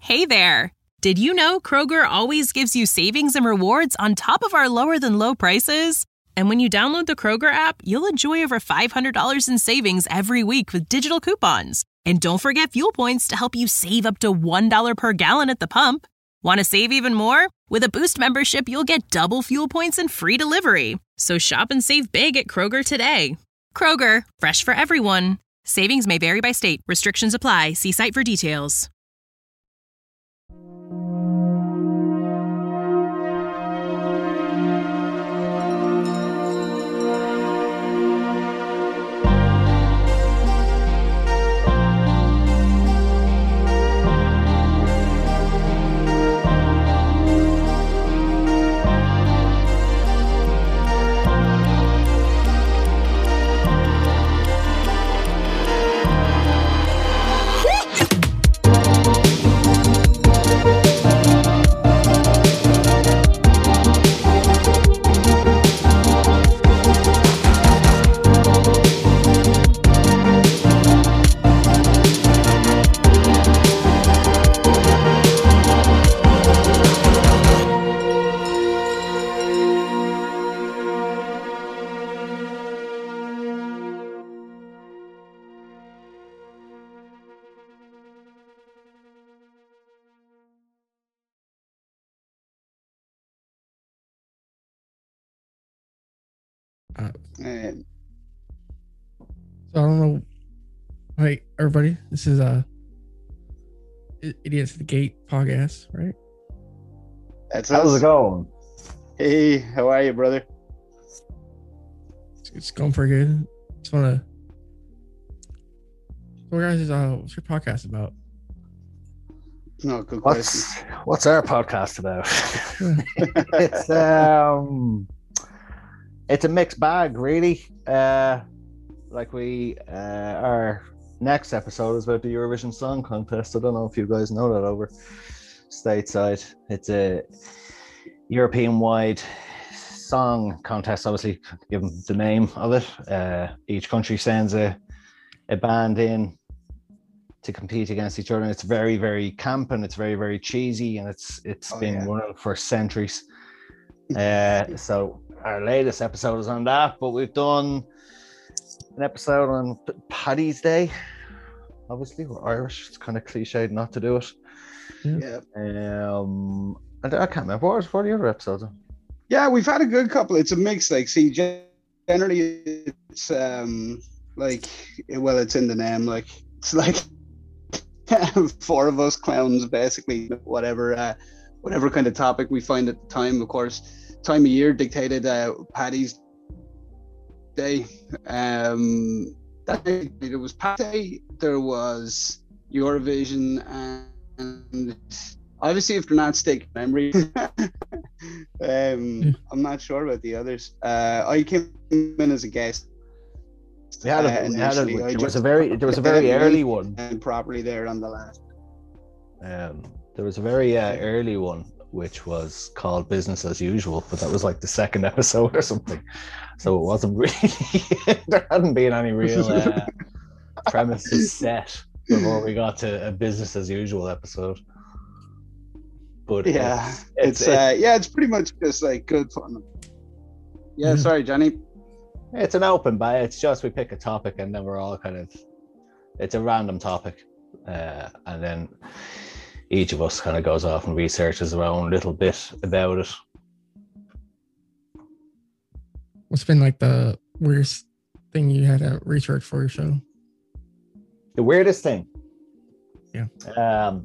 Hey there! Did you know Kroger always gives you savings and rewards on top of our lower-than-low prices? And when you download the Kroger app, you'll enjoy over $500 in savings every week with digital coupons. And don't forget fuel points to help you save up to $1 per gallon at the pump. Want to save even more? With a Boost membership, you'll get double fuel points and free delivery. So shop and save big at Kroger today. Kroger, fresh for everyone. Savings may vary by state. Restrictions apply. See site for details. So I don't know. Hey, everybody, this is Idiots at the Gate podcast, right? That's How's us. it going? Hey, how are you, brother? It's going pretty good. Just wanna. So, guys, what's your podcast about? No, good question. What's our podcast about? It's a mixed bag, really. Like our next episode is about the Eurovision Song Contest. I don't know if you guys know that over stateside. It's a European-wide song contest, obviously, given the name of it. Each country sends a band in to compete against each other. And it's very, very camp and it's very, very cheesy, and it's been running for centuries. So our latest episode is on that, but we've done an episode on Paddy's Day. Obviously, we're Irish. It's kind of cliched not to do it. Yeah. I can't remember. What are the other episodes? Yeah, we've had a good couple. It's a mix. Like, see, generally it's it's in the name. Like, it's like four of us clowns, basically, whatever kind of topic we find at the time. Of course, time of year dictated Paddy's Day. That day there was Paddy's Day, there was Eurovision, and obviously, if they're not sticking memory, I'm not sure about the others. I came in as a guest. There was a very early one, and properly there on the last. There was a very early one, which was called Business as Usual, but that was like the second episode or something. So it wasn't really, there hadn't been any real premises set before we got to a Business as Usual episode. But it's pretty much just like good fun. Yeah, sorry, Johnny. It's an open bay. It's just we pick a topic and then we're all it's a random topic, and then each of us kind of goes off and researches our own little bit about it. What's been like the weirdest thing you had to research for your show? The weirdest thing? Yeah. The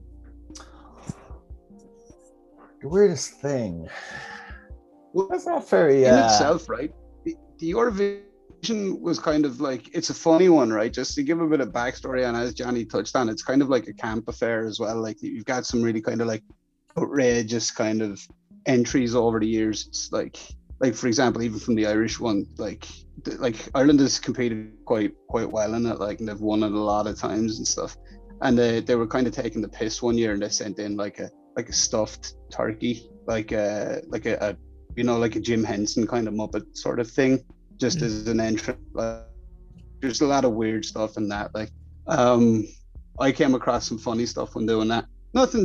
weirdest thing. Well, that's not very in itself, right? The Eurovision was kind of like, it's a funny one, right? Just to give a bit of backstory, and as Johnny touched on, it's kind of like a camp affair as well. Like, you've got some really kind of like outrageous kind of entries over the years. It's like for example, even from the Irish one, like Ireland has competed quite well in it, like, and they've won it a lot of times and stuff. And they were kind of taking the piss one year, and they sent in like a stuffed turkey, like a Jim Henson kind of Muppet sort of thing, just as an entrance. Like, there's a lot of weird stuff in that. Like, I came across some funny stuff when doing that. nothing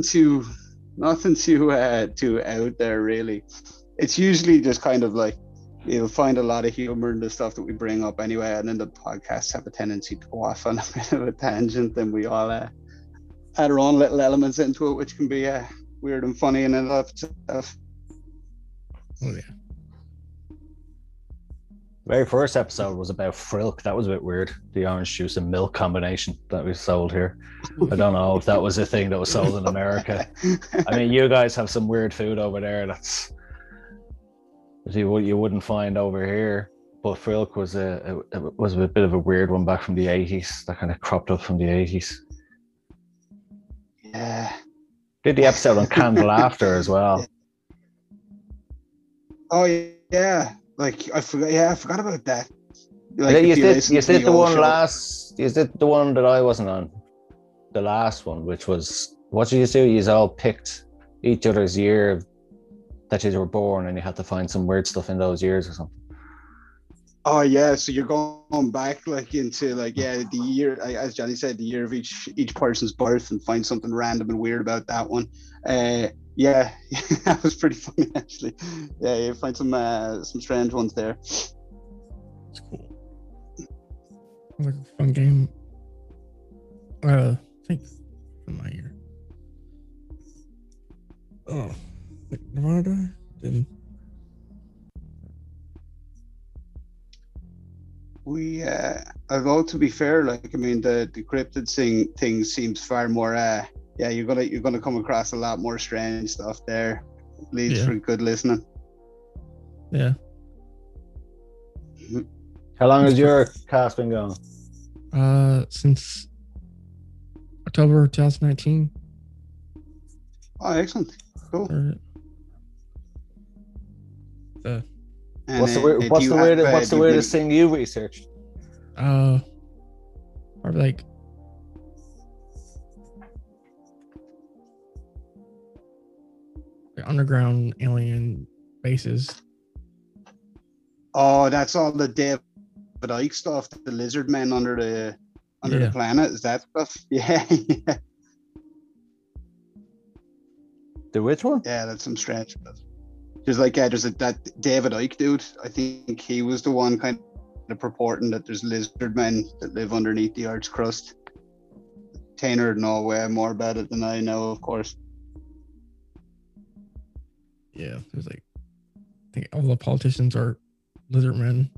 too out there really. It's usually just kind of like you'll find a lot of humor in the stuff that we bring up anyway, and then the podcasts have a tendency to go off on a bit of a tangent, and we all add our own little elements into it, which can be weird and funny in and of itself. Oh yeah. Very first episode was about Frilk. That was a bit weird. The orange juice and milk combination that we sold here. I don't know if that was a thing that was sold in America. I mean, you guys have some weird food over there that's you wouldn't find over here. But Frilk was a bit of a weird one back from the 80s. That kind of cropped up from the 80s. Yeah. Did the episode on canned laughter as well. Oh yeah. Like I forgot about that. Like, you did the one show. You did the one that I wasn't on. The last one, which was, what did you do? You all picked each other's year that you were born, and you had to find some weird stuff in those years or something. Oh yeah, so you're going back like into like the year, as Johnny said, the year of each person's birth, and find something random and weird about that one. Yeah, that was pretty funny actually. Yeah, you find some strange ones there. It's cool. Like a fun game. I think in my year. Oh, like Nevada didn't. We although to be fair, like I mean the cryptid thing seems far more you're gonna come across a lot more strange stuff there. Leads for good listening. Yeah. How long has your cast been going? Since October 2019. Oh, excellent. Cool. What's the weirdest thing you researched? Probably like underground alien bases. Oh, that's all the David Icke stuff, the lizard men under the planet. Is that stuff? Yeah. The which one? Yeah, that's some strange stuff. There's like that David Icke dude. I think he was the one kind of purporting that there's lizard men that live underneath the Earth's crust. Tainer would know way more about it than I know, of course. Yeah, there's like, I think all the politicians are lizard men.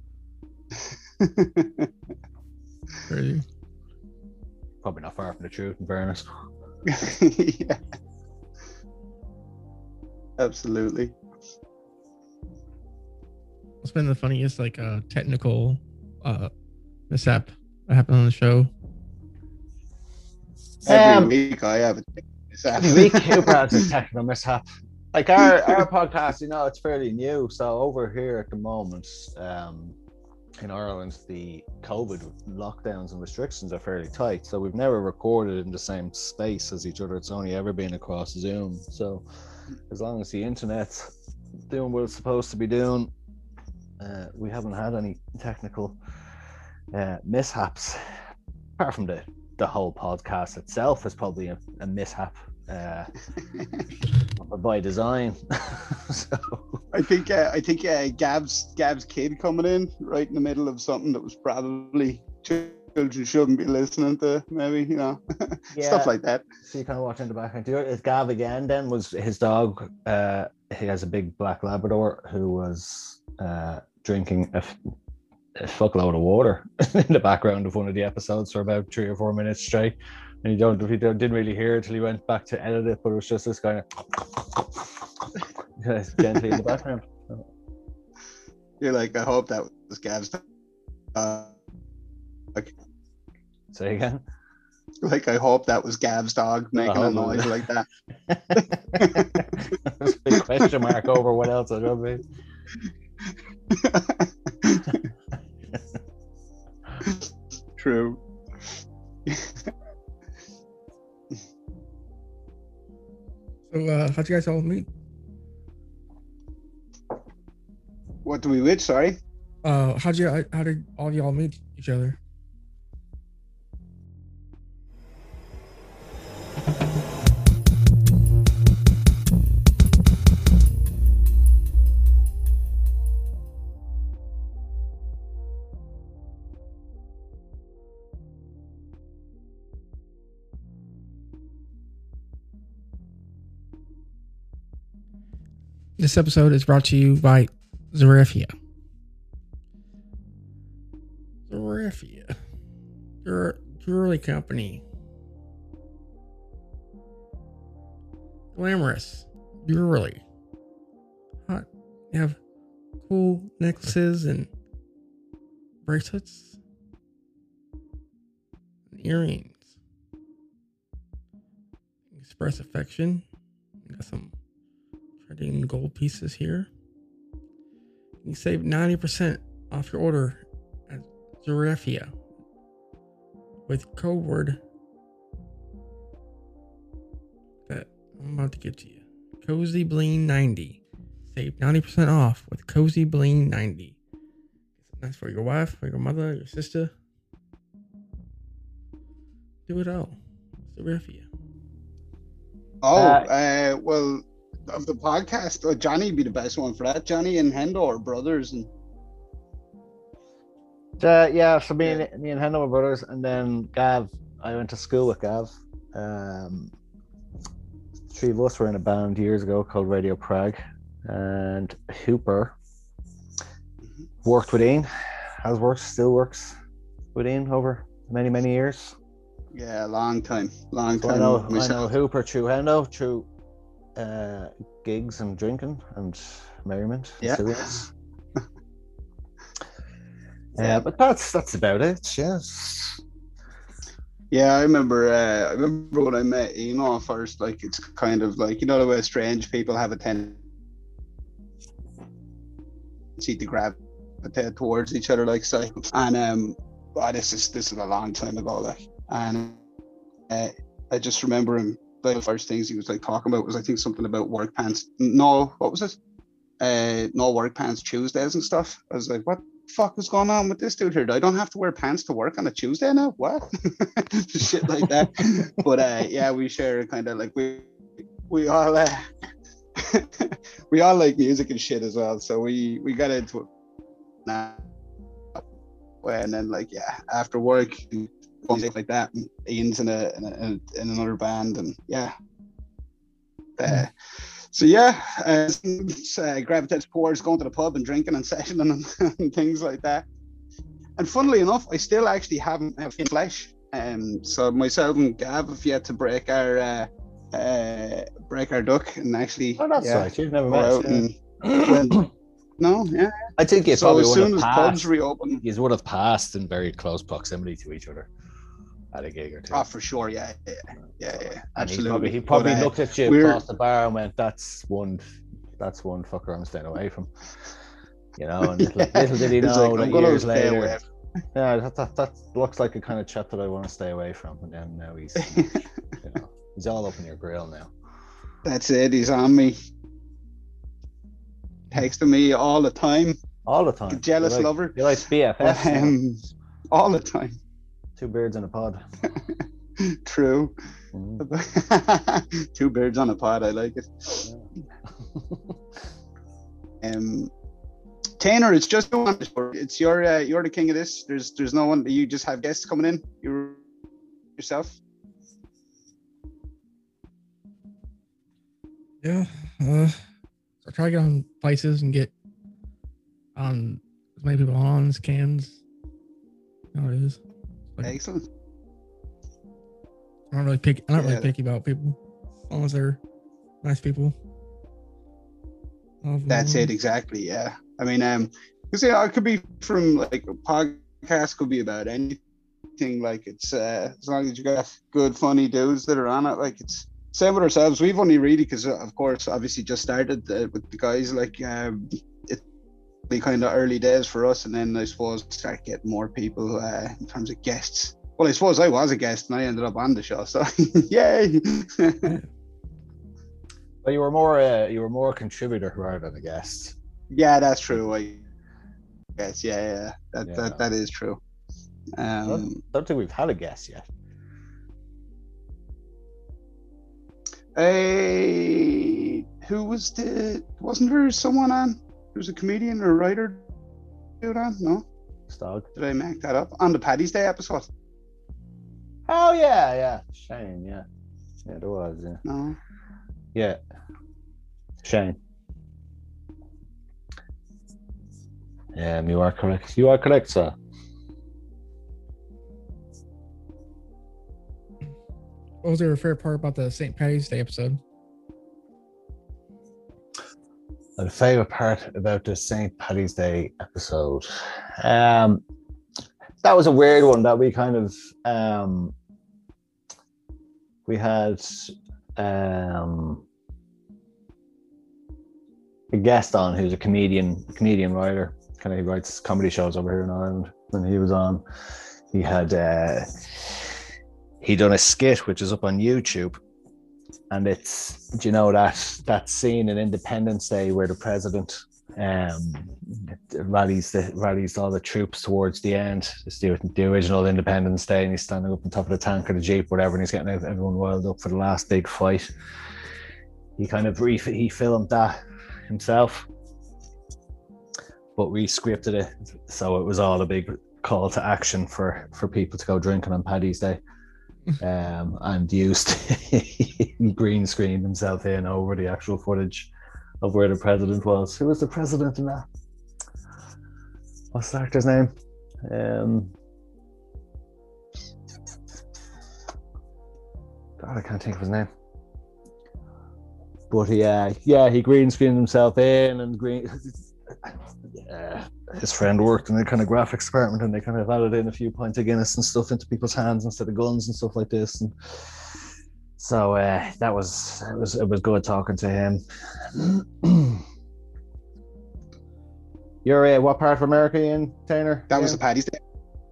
Crazy. Probably not far from the truth, in fairness. Yeah. Absolutely. What's been the funniest technical mishap that happened on the show? Every week I have a mishap. Every week Cooper has a technical mishap. Like our podcast, it's fairly new. So over here at the moment, in Ireland, the COVID lockdowns and restrictions are fairly tight. So we've never recorded in the same space as each other. It's only ever been across Zoom. So as long as the internet's doing what it's supposed to be doing, we haven't had any technical mishaps. Apart from the whole podcast itself is probably a mishap by design. So I think Gab's kid coming in right in the middle of something that was probably children shouldn't be listening to, maybe, stuff like that. So you kind of watch in the background. Is Gav again then? Was his dog, he has a big black Labrador who was drinking a fuckload of water in the background of one of the episodes for about 3 or 4 minutes straight. And he didn't really hear it till he went back to edit it, but it was just this kind of gently in the background. You're like, I hope that was Gav's dog. Say again? Like, I hope that was Gav's dog making a noise like that. There's a big question mark over what else I don't mean. True. So how'd you guys all meet? What do we which? Sorry. How did all y'all meet each other? This episode is brought to you by Zarefia. Zarefia. You're a jewelry company. Glamorous. Jewelry. Hot. You have cool necklaces and bracelets. And earrings. Express affection. Got some trading gold pieces here. You can save 90% off your order at Zarefia with code word that I'm about to give to you. Cozy Bling 90. Save 90% off with Cozy Bling 90. That's for your wife, for your mother, your sister. Do it all. Zarefia. Well, of the podcast, Johnny would be the best one for that. Johnny and Hendo are brothers, and yeah. So me and Hendo were brothers, and then Gav. I went to school with Gav. Three of us were in a band years ago called Radio Prague, and Hooper worked with Ian. Still works with Ian over many years. Yeah, long time. So I know Hooper through Hendo, through gigs and drinking and merriment. Yeah. But that's about it. Yes. Yeah, I remember when I met Eno first. Like, it's kind of like, you know, the way strange people have a tendency to gravitate towards each other, like, so. And this is a long time ago, like. And I just remember him, like, the first things he was like talking about was, I think, something about work pants. No, what was it? No work pants Tuesdays and stuff. I was like, what the fuck is going on with this dude here? I don't have to wear pants to work on a Tuesday now? What? Shit like that. But yeah, we share kind of like, we all we all like music and shit as well. So we got into it now. And then, like, yeah, after work, like that, and Ian's in another band, and yeah. So yeah, gravitates towards going to the pub and drinking and sessioning and things like that. And funnily enough, I still actually haven't in flesh. So myself and Gav have yet to break our duck and actually. Oh, that's right. You've never met. No, yeah. I think it's so probably as soon as pubs reopen, you would have passed in very close proximity to each other at a gig or two. Oh, for sure, yeah, absolutely. He probably looked at you across the bar and went, "That's one fucker I'm staying away from." You know, and little did he know like, that years later. Yeah, that looks like a kind of chap that I want to stay away from. And then now he's, he's all up in your grill now. That's it. He's on me. Texting me all the time. All the time. Jealous lover. You like BFF? All the time. Two birds in a pod. True. Two birds on a pod. I like it. Yeah. Tanner, it's just one. It's you're the king of this. There's no one. You just have guests coming in. You yourself. Yeah. I try to get on places and get on as many people on as cans. You know how it is. Like, excellent. I'm not really picky about people, as long as they're nice people. That's it, exactly. Yeah, I mean, because it could be from like a podcast, could be about anything. Like, it's as long as you got good, funny dudes that are on it. Like, it's same with ourselves. We've only really, because of course, obviously, just started with the guys. Like, it's kind of early days for us, and then I suppose start getting more people in terms of guests. Well, I suppose I was a guest and I ended up on the show, so yay! Well, you were more a contributor rather than a guest. Yeah, that's true. I guess, yeah. That is true. I don't think we've had a guest yet. Who was wasn't there someone on? There was a comedian or a writer dude on? No? Stog. Did I make that up? On the Paddy's Day episode? Oh, yeah. Shane, yeah. Yeah, there was, yeah. No? Yeah. Shane. You are correct. You are correct, sir. What was your favorite part about the St. Patty's Day episode? The favorite part about the St. Paddy's Day episode. That was a weird one that we kind of we had a guest on who's a comedian writer. Kind of, he writes comedy shows over here in Ireland. When he was on, he had he done a skit which is up on YouTube, and it's, do you know that scene in Independence Day where the president rallies all the troops towards the end? It's the original Independence Day, and he's standing up on top of the tank or the jeep, whatever, and he's getting everyone riled up for the last big fight. He kind of he filmed that himself, but we scripted it so it was all a big call to action for people to go drinking on Paddy's Day. And used green screened himself in over the actual footage of where the president was. Who was the president in that? What's the actor's name? God, I can't think of his name. But he green screened himself in, and his friend worked in the kind of graphics department, and they kind of added in a few pints of Guinness and stuff into people's hands instead of guns and stuff like this. And so it was good talking to him. You're what part of America, Ian Tainer? That was the Paddy's Day.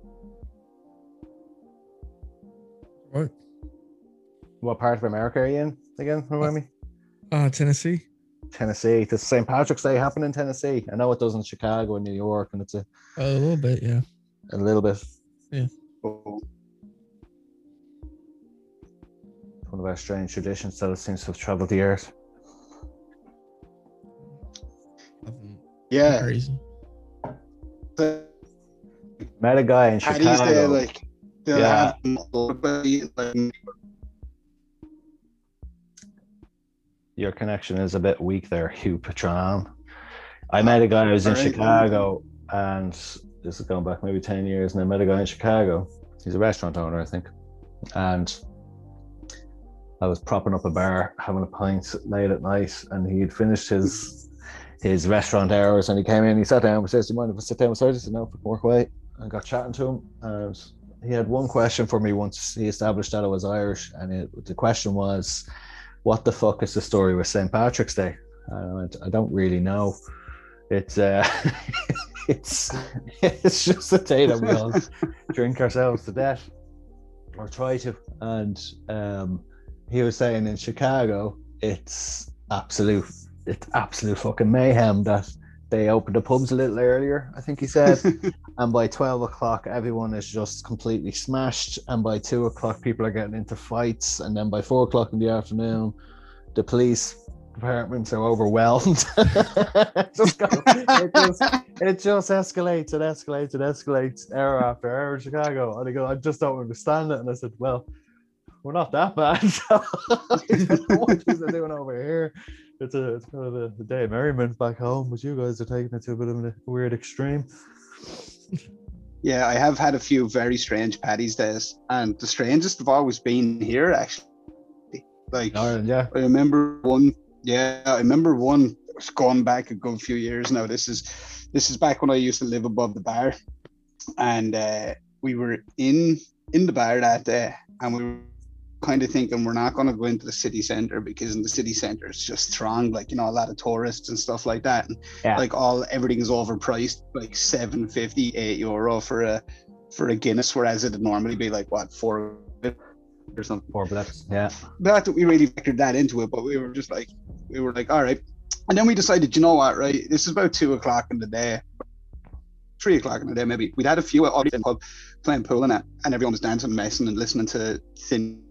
What part of America are you in again? Remind me. Tennessee. Tennessee. Does St. Patrick's Day happen in Tennessee? I know it does in Chicago and New York, and it's a little bit, yeah. A little bit. Yeah. Oh. One of our strange traditions that seems to have traveled the earth. Yeah. Met a guy in Paddy's Chicago. Day, they'll have Your connection is a bit weak there, Hugh Patron. I met a guy who was in Chicago, and this is going back maybe 10 years, and I met a guy in Chicago. He's a restaurant owner, I think. And I was propping up a bar, having a pint late at night, and he'd finished his restaurant hours, and he came in, he sat down, and says, "Do you mind if I sit down beside you?" I said, "No, work away." I got chatting to him, and he had one question for me once he established that I was Irish, and the question was, what the fuck is the story with St. Patrick's Day? And I went, I don't really know. It's it's just a day that we all drink ourselves to death, or try to. And he was saying in Chicago, it's absolute fucking mayhem that they opened the pubs a little earlier, I think he said. And by 12 o'clock, everyone is just completely smashed. And by 2 o'clock, people are getting into fights. And then by 4 o'clock in the afternoon, the police departments are overwhelmed. it just escalates hour after hour in Chicago. And I go, I just don't understand it. And I said, well, we're not that bad. So what are doing over here? It's kind of a day of merriment back home, but you guys are taking it to a bit of a weird extreme. Yeah, I have had a few very strange Paddy's Days, and the strangest have always been here, actually. Like, Ireland, yeah. I remember one. It's gone back a good few years now. This is back when I used to live above the bar, and we were in the bar that day, and we were kind of thinking we're not going to go into the city centre, because in the city centre it's just thronged, like, you know, a lot of tourists and stuff like that, and everything is overpriced, like €7.50, €8 for a Guinness, whereas it'd normally be like what, $4 or something. $4, yeah. Not that we really factored that into it, but we were like, all right. And then we decided, you know what, right? This is about 2 o'clock in the day, 3 o'clock in the day maybe. We'd had a few already in the pub playing pool and that, and everyone was dancing and messing and listening to Thin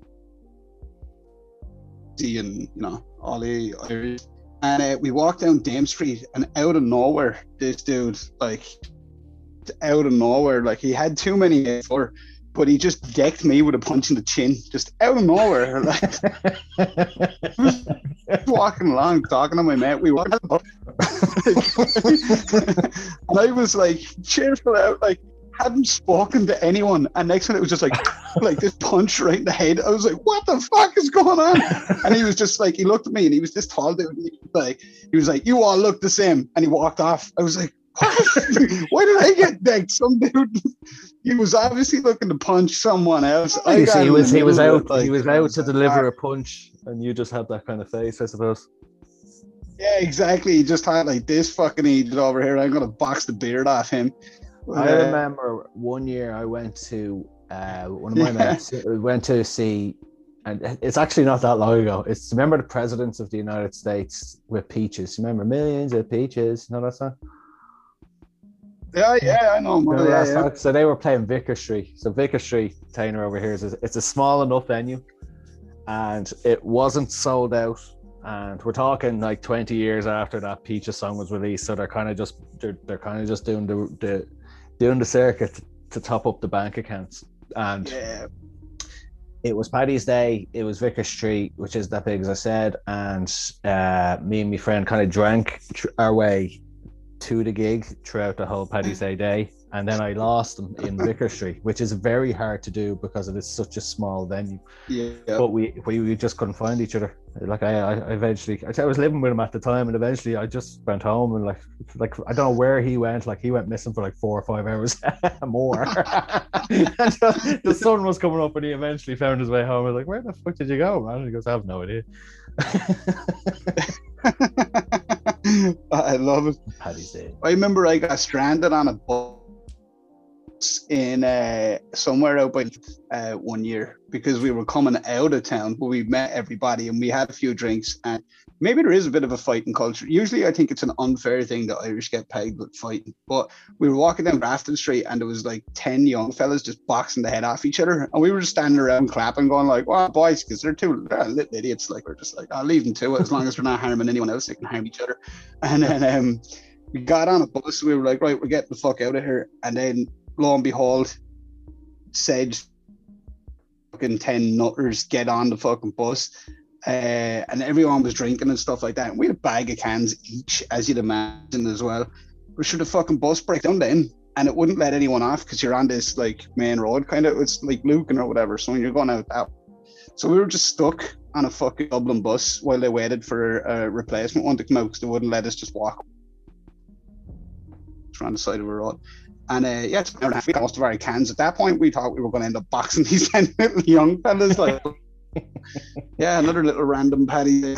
and, you know, all the Irish. And we walked down Dame Street, and out of nowhere, this dude, like, he had too many for, but he just decked me with a punch in the chin, just out of nowhere. Like, walking along, talking to my mate. We walked out the pub. And I was like cheerful out, like hadn't spoken to anyone, and next minute it was just like like this punch right in the head. I was like, what the fuck is going on? And he was just like, he looked at me and he was this tall dude, and he was like, you all look the same, and he walked off. I was like, what? Why did I get decked? Some dude, he was obviously looking to punch someone else. He was out to deliver a punch, and you just had that kind of face, I suppose. Yeah, exactly. He just had like this fucking idiot over here. I'm gonna box the beard off him. I remember one year I went to one of my mates went to see, and it's actually not that long ago. It's remember the presidents of the United States with peaches. Remember millions of peaches? No, that's not. Yeah, I know. Yeah. So they were playing Vicar Street. So Vicar Street, Tainer over here, it's a small enough venue, and it wasn't sold out. And we're talking like 20 years after that Peaches song was released, so they're kind of just doing the circuit to top up the bank accounts. And it was Paddy's Day. It was Vicar Street, which is that big, as I said. And me and my friend kind of drank our way to the gig throughout the whole Paddy's day. And then I lost them in Vicar Street, which is very hard to do because it is such a small venue. Yeah. But we just couldn't find each other. Like I eventually, I was living with him at the time, and eventually I just went home, and like I don't know where he went. Like he went missing for like 4 or 5 hours more. And the sun was coming up, and he eventually found his way home. I was like, "Where the fuck did you go, man?" And he goes, "I have no idea." I love it. Paddy's Day. I remember I got stranded on a bus in somewhere out by one year because we were coming out of town, but we met everybody and we had a few drinks, and maybe there is a bit of a fighting culture. Usually I think it's an unfair thing that Irish get pegged with fighting, but we were walking down Grafton Street and there was like 10 young fellas just boxing the head off each other, and we were just standing around clapping going like, "Well, boys," because they're little idiots. Like we're just like, "I'll leave them to it as long as they're not harming anyone else, they can harm each other." And then we got on a bus. We were like, "Right, we're getting the fuck out of here." And then lo and behold, said fucking 10 nutters get on the fucking bus, and everyone was drinking and stuff like that, and we had a bag of cans each, as you'd imagine as well. But should the fucking bus break down then, and it wouldn't let anyone off because you're on this like main road kind of, it's like Lucan or whatever, so when you're going out that, so we were just stuck on a fucking Dublin bus while they waited for a replacement one to come out because they wouldn't let us just walk around the side of a road. And it's an hour and a half. We got most of our cans. At that point, we thought we were going to end up boxing these 10 little young fellas. Like, yeah, another little random Paddy.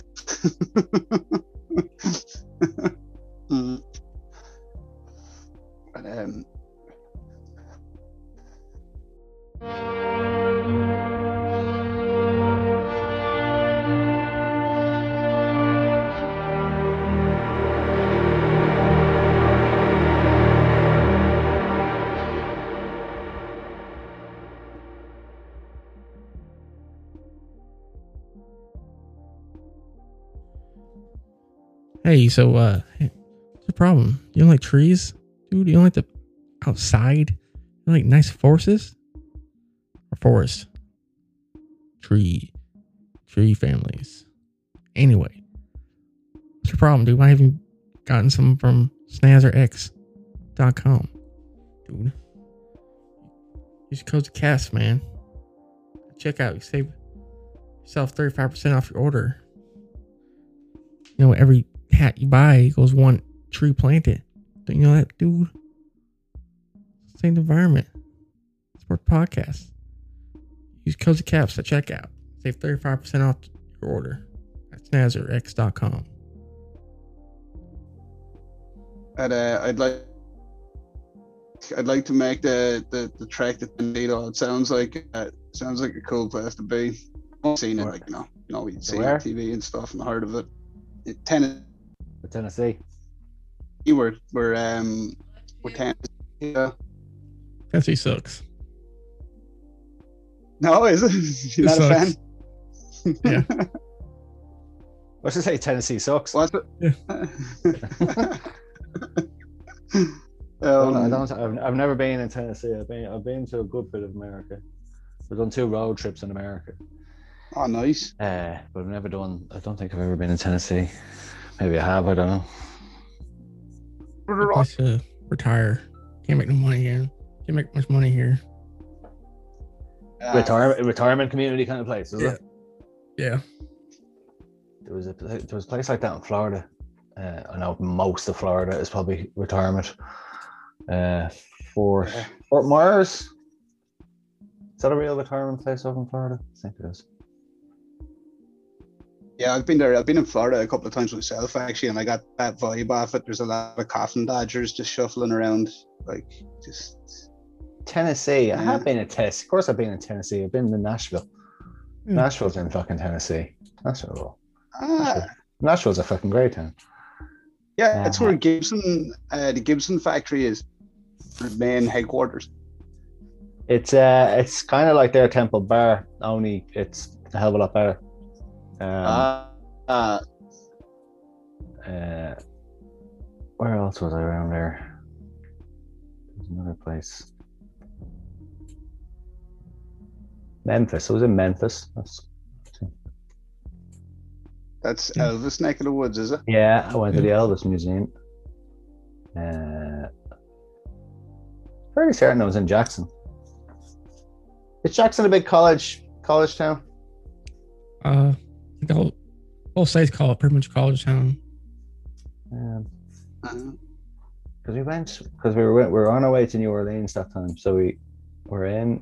But, Hey, so what's the problem? You don't like trees? Dude, you don't like the outside? You don't like nice forests? Or forest? Tree families. Anyway, what's your problem, dude? I haven't gotten some from snazzerx.com. Dude. Use code CAST, man. Check out, you save yourself 35% off your order. You know, every hat you buy equals one tree planted. Don't you know that, dude? Same environment. Support the podcast. Use code CAPS at checkout. Save 35% off your order at snazzerx.com. And I'd like to make the trek to Toledo. It sounds like a cool place to be. I've seen it, like you know, we see it on TV and stuff, and heard of it. Tennessee. We're Tennessee. Yeah. Tennessee sucks. No, is it? You're not sucks. A fan? Yeah. What's it say? Tennessee sucks. What's it? Yeah. I've never been in Tennessee. I've been to a good bit of America. I've done 2 road trips in America. Oh, nice. But I've never done. I don't think I've ever been in Tennessee. Maybe I have. I don't know. Good place to retire. Can't make no money here. Can't make much money here. Retirement community kind of place, is it? Yeah. There was a place like that in Florida. I know most of Florida is probably retirement. Fort Myers. Is that a real retirement place over in Florida? I think it is. Yeah, I've been there. I've been in Florida a couple of times myself, actually, and I got that vibe off it. There's a lot of coffin dodgers just shuffling around, like just. Tennessee. I have been in Tennessee. Of course, I've been in Tennessee. I've been in Nashville. Nashville's in fucking Tennessee. Nashville's a fucking great town. Yeah, that's where Gibson, the Gibson factory is, the main headquarters. It's kind of like their Temple Bar, only it's a hell of a lot better. Where else was I around there? There's another place. Memphis. I was in Memphis. That's Elvis neck of the woods, is it? Yeah, I went to the Elvis Museum. Fairly certain I was in Jackson. Is Jackson a big college town? The whole state's called pretty much college town. Because we were on our way to New Orleans that time, so we were in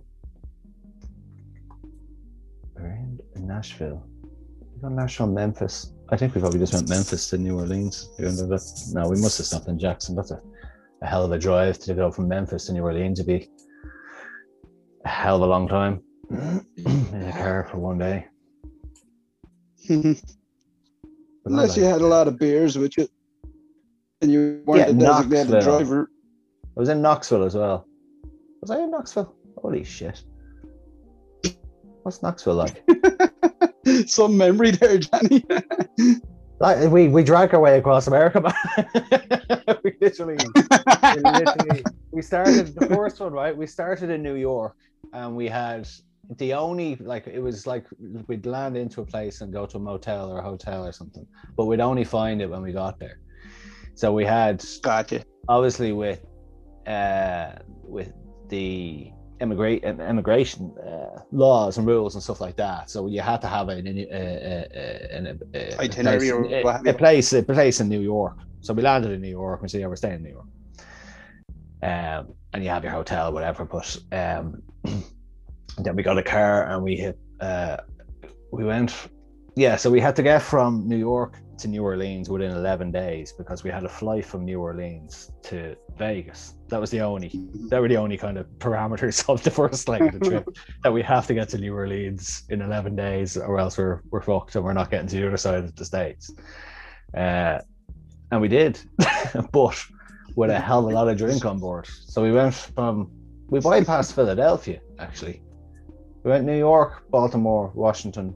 Nashville. We got Nashville, Memphis. I think we probably just went Memphis to New Orleans. No, we must have stopped in Jackson. That's a hell of a drive to go from Memphis to New Orleans. It'd be a hell of a long time in a car for one day. Unless you had a lot of beers with you and you weren't a designated driver. I was in Knoxville as well. Was I in Knoxville? Holy shit. What's Knoxville like? Some memory there, Johnny. We drank our way across America, man. we started the first one, right? We started in New York, and we had the only, like, it was like we'd land into a place and go to a motel or a hotel or something, but we'd only find it when we got there. So we had, obviously with the immigration laws and rules and stuff like that. So you had to have an itinerary or a place in New York. So we landed in New York. We said, yeah, we're staying in New York. And you have your hotel, whatever. But then we got a car and we went. Yeah, so we had to get from New York to New Orleans within 11 days because we had a flight from New Orleans to Vegas. They were the only kind of parameters of the first leg of the trip, that we have to get to New Orleans in 11 days or else we're fucked and we're not getting to the other side of the States. And we did, but with a hell of a lot of drink on board. So we bypassed Philadelphia, actually. We went New York, Baltimore, Washington.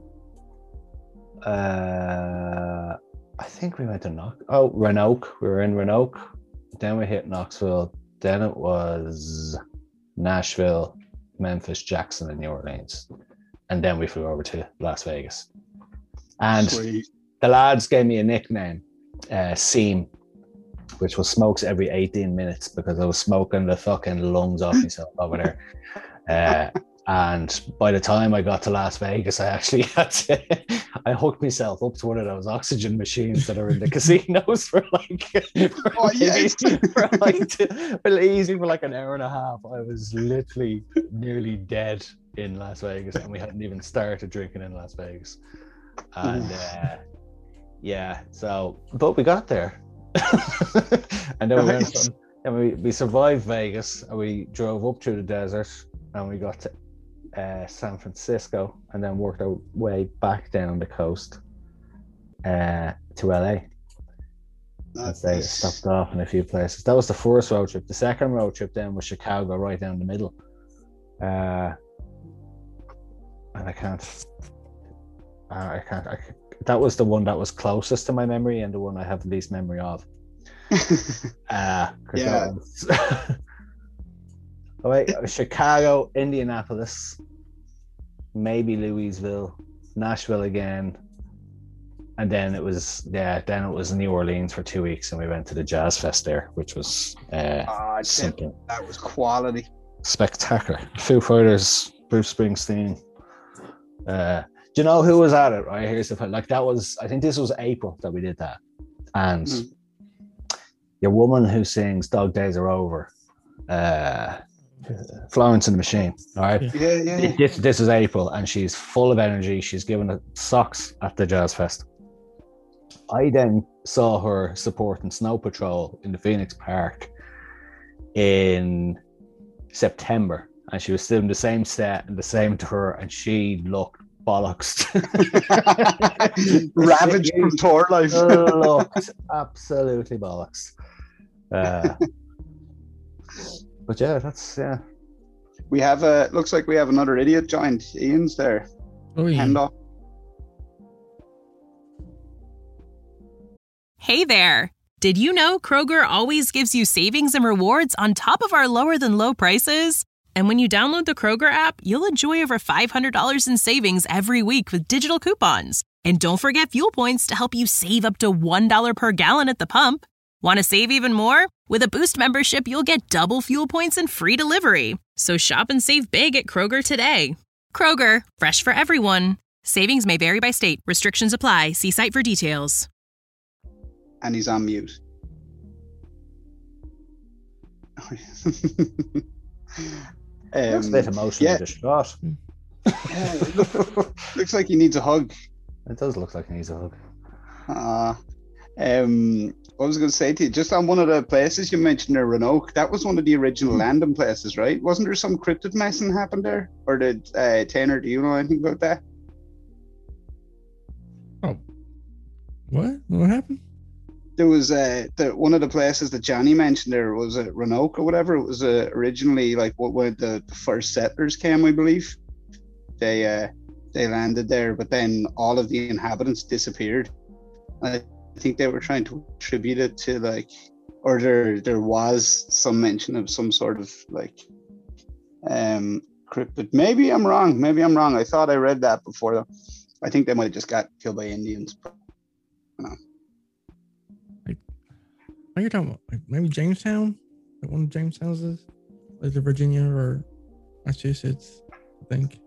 I think we went to Roanoke. We were in Roanoke. Then we hit Knoxville. Then it was Nashville, Memphis, Jackson, and New Orleans. And then we flew over to Las Vegas. And the lads gave me a nickname, Seam, which was smokes every 18 minutes because I was smoking the fucking lungs off myself over there. And by the time I got to Las Vegas, I actually I hooked myself up to one of those oxygen machines that are in the casinos for like an hour and a half. I was literally nearly dead in Las Vegas, and we hadn't even started drinking in Las Vegas. And but we got there. And then we survived Vegas, and we drove up through the desert, and we got to San Francisco, and then worked our way back down the coast to LA. And they stopped off in a few places. That was the first road trip. The second road trip then was Chicago, right down the middle. And that was the one that was closest to my memory and the one I have the least memory of. Chicago, Indianapolis, maybe Louisville, Nashville again, And then it was New Orleans for 2 weeks, and we went to the Jazz Fest there, which was something that was quality, spectacular. Foo Fighters, Bruce Springsteen. Do you know who was at it? Right, here's the like that was. I think this was April that we did that, and your woman who sings "Dog Days Are Over," Florence and the Machine. All right, yeah. This is April, and she's full of energy. She's giving it socks at the Jazz Fest. I then saw her supporting Snow Patrol in the Phoenix Park in September, and she was still in the same set and the same tour, and she looked bollocks. Ravaged from tour life. Looked absolutely bollocks. But yeah, that's We have looks like we have another idiot joined. Ian's there. Oh, yeah. Hand off. Hey there! Did you know Kroger always gives you savings and rewards on top of our lower than low prices? And when you download the Kroger app, you'll enjoy over $500 in savings every week with digital coupons. And don't forget fuel points to help you save up to $1 per gallon at the pump. Want to save even more? With a Boost membership, you'll get double fuel points and free delivery. So shop and save big at Kroger today. Kroger, fresh for everyone. Savings may vary by state. Restrictions apply. See site for details. And he's on mute. That's a bit emotionally distraught. Looks like he needs a hug. It does look like he needs a hug. What was I going to say to you? Just on one of the places you mentioned there, Roanoke, that was one of the original landing places, right? Wasn't there some cryptid messing happened there? Or did Tanner, do you know anything about that? Oh, what happened? There was one of the places that Johnny mentioned there was Roanoke or whatever. It was originally like when the first settlers came, I believe. They landed there, but then all of the inhabitants disappeared. I think they were trying to attribute it to like, or there was some mention of some sort of like cryptid. Maybe I'm wrong. I thought I read that before though. I think they might have just got killed by Indians. No. Are you talking about like maybe Jamestown? Like one of Jamestown's is? Like the Virginia or Massachusetts, I think.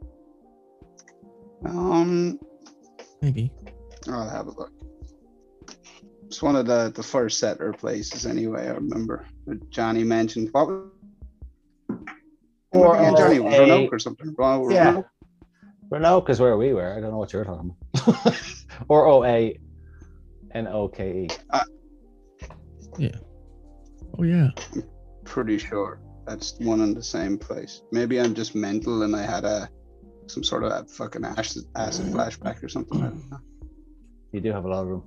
Maybe. I'll have a look. It's one of the first settler places anyway, I remember. Johnny mentioned. What was Johnny? Roanoke or something? Yeah. Roanoke is where we were. I don't know what you're talking about. Or Oanoke. Yeah. Oh yeah. Pretty sure that's one and the same place. Maybe I'm just mental and I had some sort of fucking acid flashback or something. I don't know. You do have a lot of room.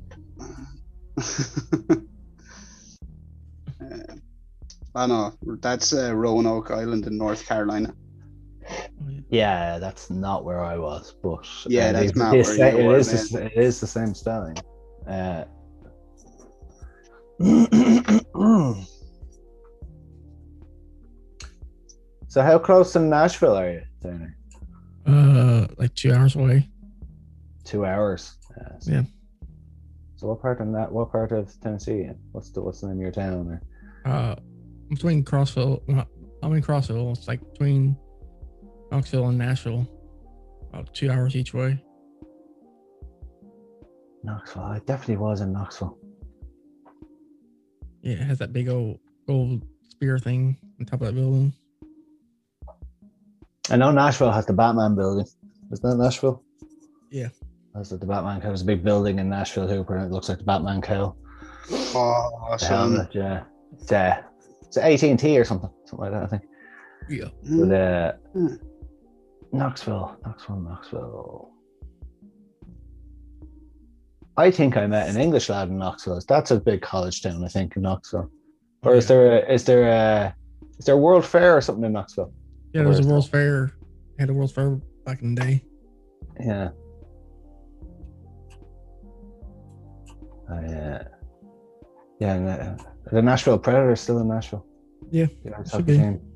I know that's Roanoke Island in North Carolina. Yeah, that's not where I was, but yeah, that's not where you were. It is the same spelling. So how close to Nashville are you, Tanner? Like 2 hours away. 2 hours. Yeah. So what part of Tennessee? What's the name of your town? I'm between Crossville. I'm in Crossville. It's like between Knoxville and Nashville. About 2 hours each way. Knoxville. I definitely was in Knoxville. Yeah, it has that big old gold spear thing on top of that building. I know Nashville has the Batman building. Isn't that Nashville? Yeah. That's the Batman cow. There's a big building in Nashville, Hooper, and it looks like the Batman cow. Awesome. Yeah. It's AT&T or something like that, I think. Yeah. But Knoxville. I think I met an English lad in Knoxville. That's a big college town, I think, in Knoxville. Or is there a World Fair or something in Knoxville? Yeah, there was a World's Fair. Had a World's Fair back in the day. Yeah. The Nashville Predators still in Nashville. Yeah, should be. Team.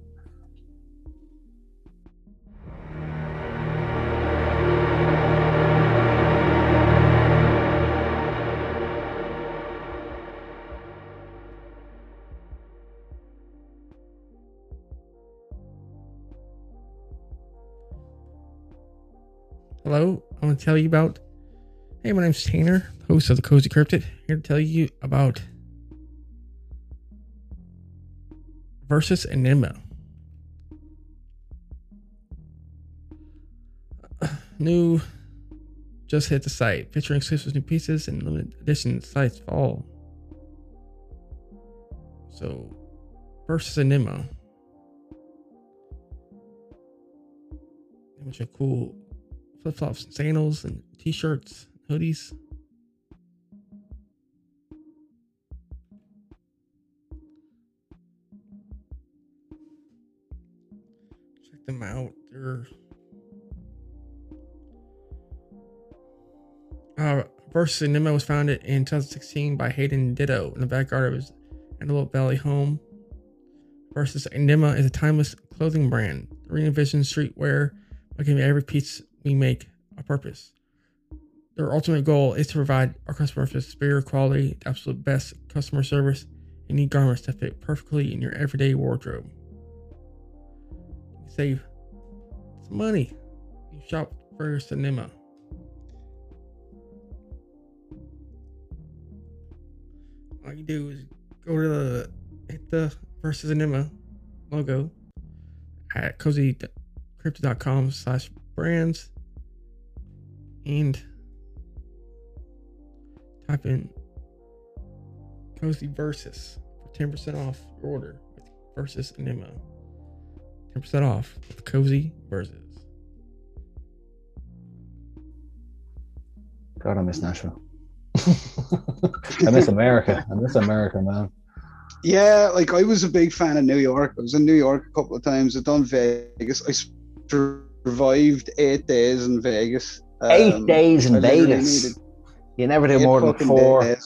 Hello, I want to tell you about. Hey, my name's Tanner, host of the Cozy Cryptid, here to tell you about Versus Enigma. New just hit the site, featuring exclusive new pieces and limited edition sites fall. So, Versus Enigma. A bunch of cool flip-flops and sandals and t-shirts, hoodies. Check them out. They're Versus Enigma was founded in 2016 by Hayden Ditto in the backyard of his Antelope Valley home. Versus Enigma is a timeless clothing brand that re-envisions streetwear by giving every piece we make a purpose. Their ultimate goal is to provide our customers with superior quality, the absolute best customer service, and unique garments that fit perfectly in your everyday wardrobe. You save some money. You shop Versus Enigma. All you do is go to hit the Versus Enigma logo at cozycryptid.com/brands and type in Cozy Versus for 10% off your order with Versus Enigma. 10% off with Cozy Versus. God, I miss Nashville. I miss America. I miss America, man. Yeah, like I was a big fan of New York. I was in New York a couple of times. I've done Vegas. I survived 8 days in Vegas. 8 days in Vegas. You never do more than 4. It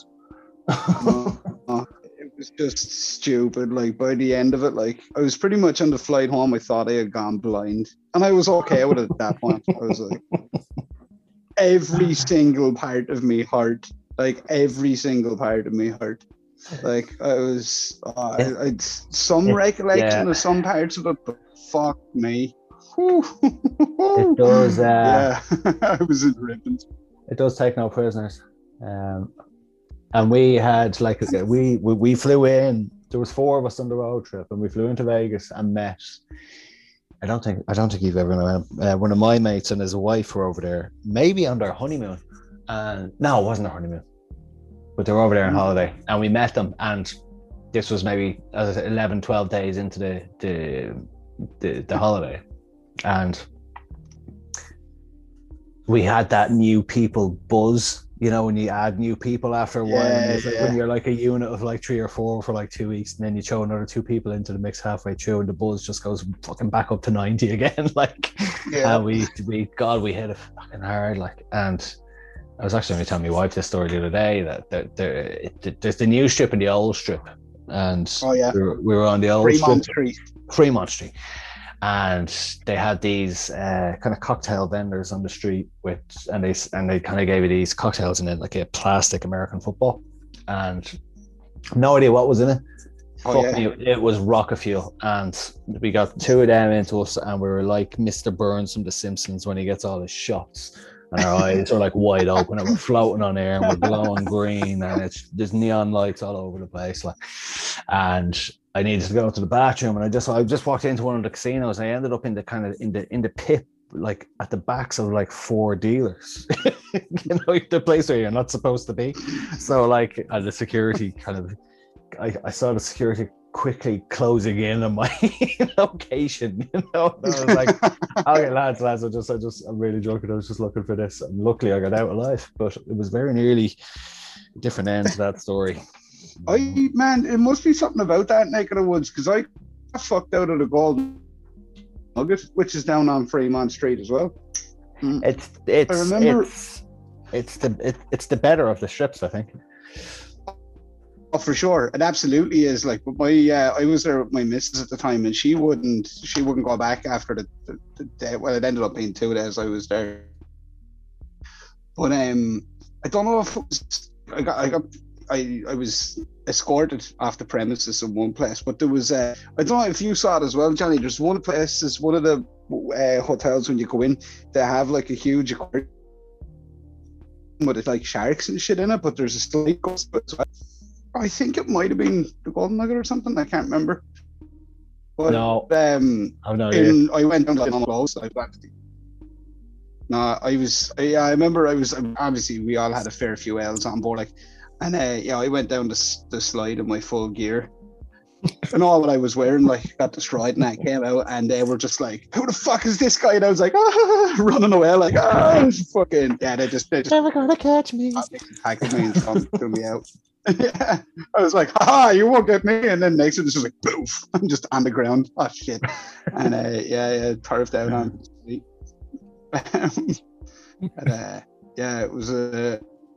was just stupid. Like by the end of it, like I was pretty much on the flight home. I thought I had gone blind, and I was okay with it at that point. I was like, every single part of me hurt. Like every single part of me hurt. Like I was, I'd some recollection of some parts of it, but fuck me. It does. Yeah, I was in ribbons. It does take no prisoners, and we had like we flew in. There was 4 of us on the road trip, and we flew into Vegas and met. I don't think you've ever known one of my mates and his wife were over there, maybe on their honeymoon. And no, it wasn't their honeymoon, but they were over there on holiday, and we met them. And this was maybe 11, 12 days into the holiday, and we had that new people buzz. You know, when you add new people after a while, when you're like a unit of like 3 or 4 for like 2 weeks, and then you throw another 2 people into the mix halfway through, and the buzz just goes fucking back up to 90 again. Like, we hit it fucking hard. Like, and I was actually going to tell my wife this story the other day that there's the new strip and the old strip, and we were on the old Fremont Street. And they had these kind of cocktail vendors on the street and they kind of gave you these cocktails in it, like a plastic American football, and no idea what was in it. It was rocket fuel, and we got 2 of them into us, and we were like Mr. Burns from The Simpsons when he gets all his shots, and our eyes are like wide open, and we're floating on air, and we're glowing green, and there's neon lights all over the place, like, and I needed to go to the bathroom, and I just walked into one of the casinos. I ended up in the kind of in the pit, like at the backs of like 4 dealers. You know, the place where you're not supposed to be. So like, and the security kind of, I saw the security quickly closing in on my location. You know, and I was like, okay, lads, I'm really drunk, and I was just looking for this, and luckily I got out alive. But it was very nearly different end to that story. Man, it must be something about that neck of the woods, because I got fucked out of the Golden Nugget, which is down on Fremont Street as well. It's the better of the strips, I think. Oh, for sure, it absolutely is. Like, but I was there with my missus at the time, and she wouldn't go back after the day. Well, it ended up being 2 days I was there. But I don't know if it was, I got I was escorted off the premises in one place, but there was I don't know if you saw it as well, Johnny. There's one place, is one of the hotels when you go in, they have like a huge aquarium with it's like sharks and shit in it, but there's a slide course as well. I think it might have been the Golden Nugget or something. I can't remember. But No, I'm not. I went down to the boats. No, I remember I was, obviously we all had a fair few L's on board, like, and I went down the slide in my full gear, and all that I was wearing like got destroyed, and I came out, and they were just like, "Who the fuck is this guy?" And I was like, running away, like, fucking, yeah, they just Never gonna catch me. tackled me and threw me out. Yeah, I was like, "Ha, you won't get me!" And then next, it was just like, "Poof!" I'm just on the ground. Oh shit! And turfed out on the street. And, yeah, it was a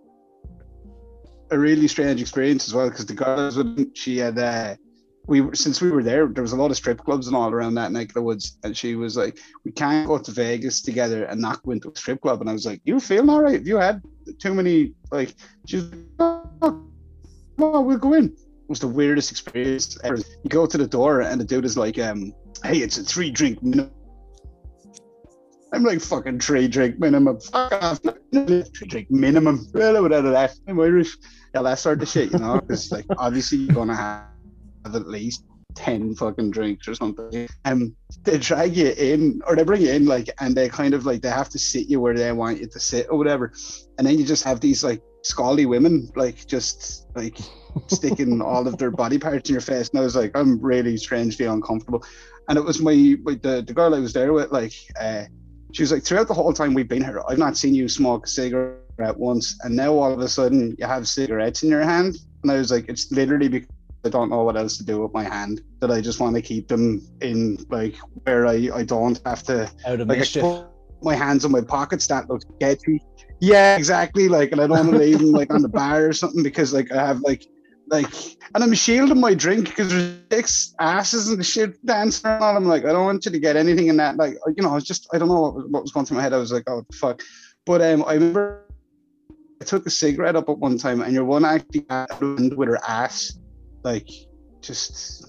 really strange experience as well, because the girl I was with, she had since we were there was a lot of strip clubs and all around that neck of the woods, and she was like, "We can't go to Vegas together and not go into a strip club." And I was like, "You feeling all right? Have you had too many?" Like, she's like, "Oh, we'll go in." It was the weirdest experience ever. You go to the door and the dude is like, "Hey, it's a 3-drink minimum." I'm like, "Fucking 3-drink minimum. Fuck off. 3-drink minimum." Well, without that, I'm Irish. Yeah, that sort of shit, because like obviously you're gonna have at least 10 fucking drinks or something. They drag you in, or they bring you in, like, and they kind of like, they have to sit you where they want you to sit or whatever, and then you just have these like scally women, like, just like sticking all of their body parts in your face, and I was like, I'm really strangely uncomfortable. And it was the girl I was there with, like, she was like, "Throughout the whole time we've been here, I've not seen you smoke a cigarette once, and now all of a sudden you have cigarettes in your hand." And I was like, "It's literally because I don't know what else to do with my hand, that I just want to keep them in, like, where I don't have to, Out of like, mischief. I put my hands in my pockets. That looks sketchy." Yeah, exactly. Like, and I don't want to leave them like on the bar or something, because like I have like, and I'm shielding my drink because there's 6 asses and the shit dancing around. I'm like, I don't want you to get anything in that. Like, it's just, I don't know what was going through my head. I was like, oh fuck. But I remember I took a cigarette up at one time, and your one actually got with her ass, like, just.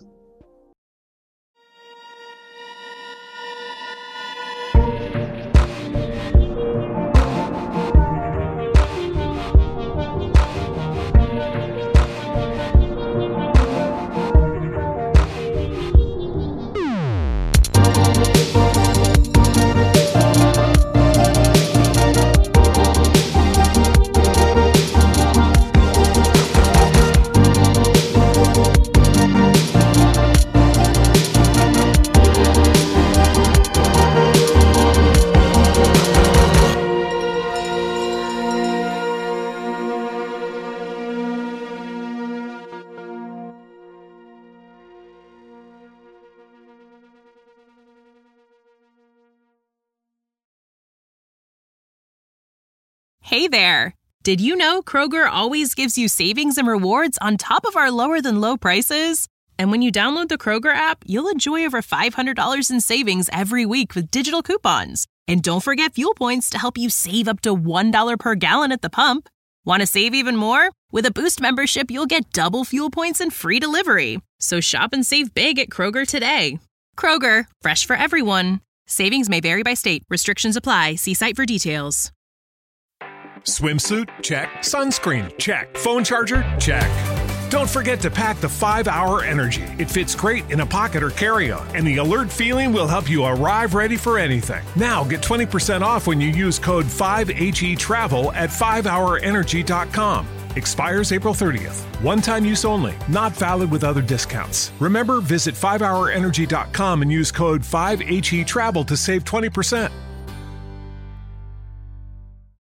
Hey there! Did you know Kroger always gives you savings and rewards on top of our lower-than-low prices? And when you download the Kroger app, you'll enjoy over $500 in savings every week with digital coupons. And don't forget fuel points to help you save up to $1 per gallon at the pump. Want to save even more? With a Boost membership, you'll get double fuel points and free delivery. So shop and save big at Kroger today. Kroger, fresh for everyone. Savings may vary by state. Restrictions apply. See site for details. Swimsuit? Check. Sunscreen? Check. Phone charger? Check. Don't forget to pack the 5-Hour Energy. It fits great in a pocket or carry-on, and the alert feeling will help you arrive ready for anything. Now get 20% off when you use code 5HETRAVEL at 5hourenergy.com. Expires April 30th. One-time use only. Not valid with other discounts. Remember, visit 5hourenergy.com and use code 5HETRAVEL to save 20%.